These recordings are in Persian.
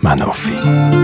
منافی.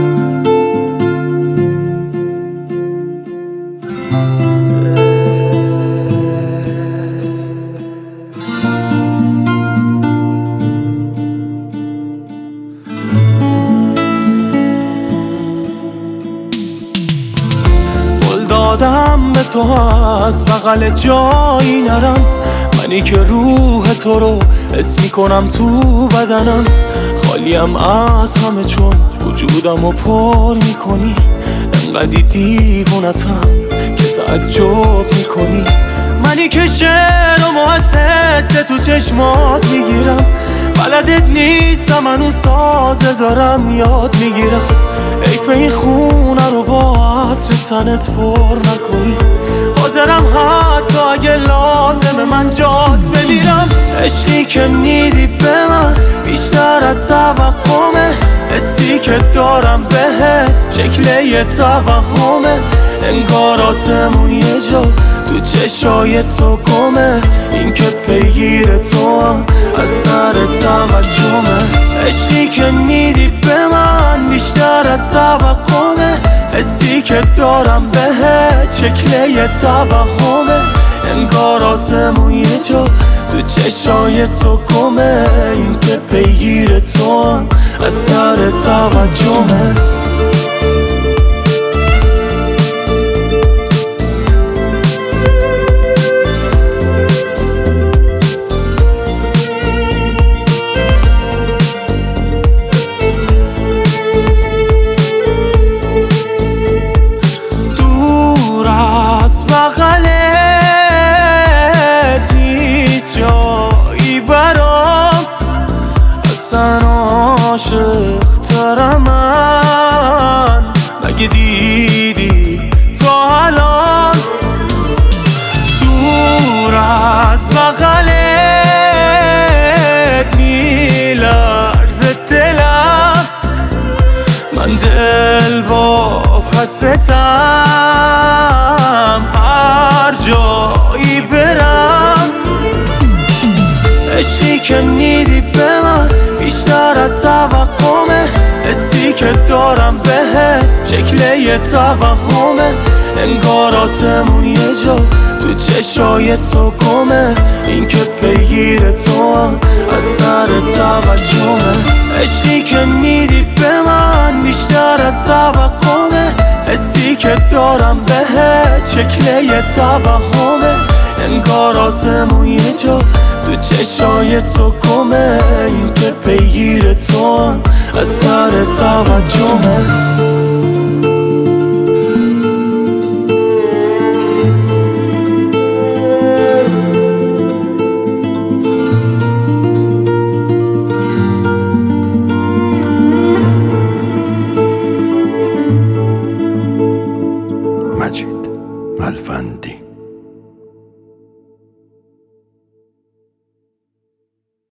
قول دادم به تو از بغل جایی نرم، منی که روح تو رو حس میکنم تو بدنم. خالیم از همه چون وجودم رو پر میکنی، انقدی دیوونتم که تعجب میکنی. منی که شعر و مؤسسه تو چشمات میگیرم، بلدت نیستم من اون سازه دارم یاد میگیرم. حیف این خونه رو با عطر تنت پر نکنی، حاضرم حتی اگه لازمه من جات بمیرم. عشقی که میدی به من بیشتر از توقعمه، حسی که دارم بهت شکل یه توهمه. انگار آسمون یه جا تو چشای تو گمه، این که پیگیر تو هم از سر توجهمه. عشقی که میدی به من بیشتر از توقعمه، حسی که دارم بهت شکل یه توهمه. انگار آسمون یه جا تو چشای تو گمه، این که پیگیر تو هم از سر توجهمه. بغلت نیست جایی برام، اصلا عاشق ترم من. مگه دیدی تا الان دور از بغلت میلرزه دلم؟ من دل واپستم هر جایی برم. عشقی که میدی به من بیشتر از توقعمه، حسی که دارم بهت شکل یه توهمه. انگار آسمون یه جا تو چشای تو گمه، این که پیگیر تو هم از سر توجهمه. عشقی که میدی به من بیشتر از توقعمه، حسی که دارم بهت شکل یه توهمه. انگار آسمون یه جا تو چشای تو گمه، این که پیگیر تو هم از سر توجهمه. مجید ملوندی.